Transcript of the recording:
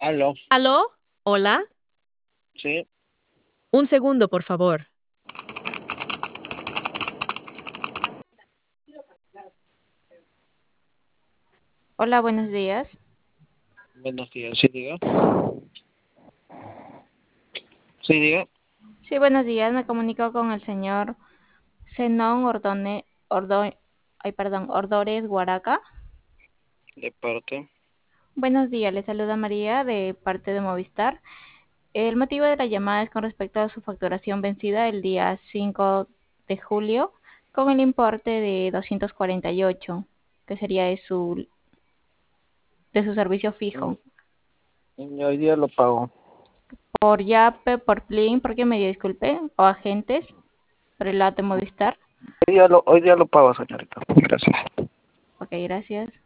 Aló, ¿Aló? Hola. sí, Un segundo, por favor. Hola, buenos días. buenos días, sí, diga. Sí, diga, Sí, buenos días. Me comunico con el señor Zenón Ordórez Guaraca. de parte. Buenos días, le saluda María de parte de Movistar. El motivo de la llamada es con respecto a su facturación vencida el día 5 de julio con el importe de 248, que sería de su servicio Mm, fijo. y hoy día lo pago. Por Yape, por Plin, porque me disculpe, o agentes, por el lado de Movistar. Hoy día lo pago, señorita. Gracias. Ok, gracias.